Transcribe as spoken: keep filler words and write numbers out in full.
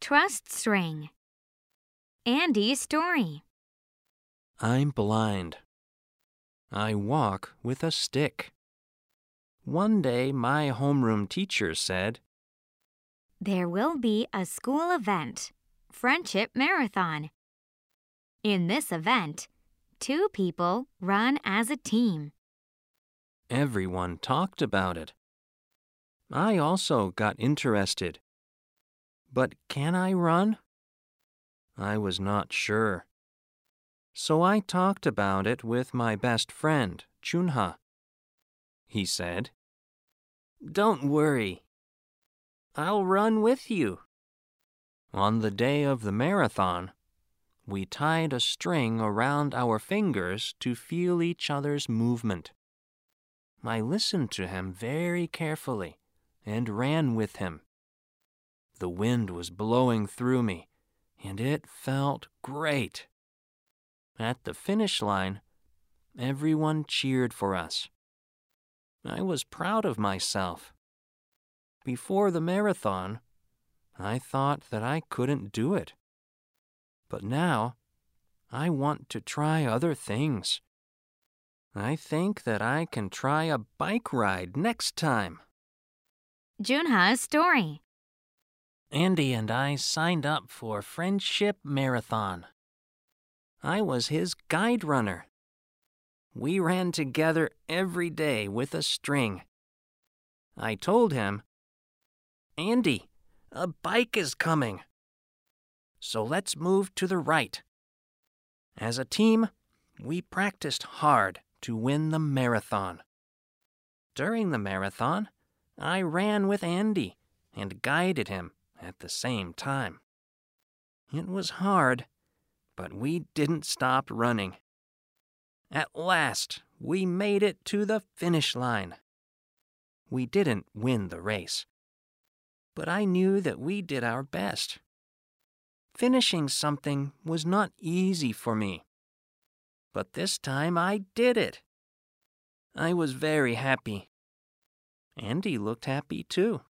Trust string. Andy's story. I'm blind. I walk with a stick. One day my homeroom teacher said, There will be a school event, Friendship Marathon. In this event, two people run as a team. Everyone talked about it. I also got interested. But can I run? I was not sure. So I talked about it with my best friend, Chunha. He said, Don't worry. I'll run with you. On the day of the marathon, we tied a string around our fingers to feel each other's movement. I listened to him very carefully and ran with him. The wind was blowing through me, and it felt great. At the finish line, everyone cheered for us. I was proud of myself. Before the marathon, I thought that I couldn't do it. But now, I want to try other things. I think that I can try a bike ride next time. Junha's story. Andy and I signed up for Friendship Marathon. I was his guide runner. We ran together every day with a string. I told him, Andy, a bike is coming. So let's move to the right. As a team, we practiced hard to win the marathon. During the marathon, I ran with Andy and guided him at the same time. It was hard, but we didn't stop running. At last, we made it to the finish line. We didn't win the race, but I knew that we did our best. Finishing something was not easy for me, but this time I did it. I was very happy. Andy looked happy too.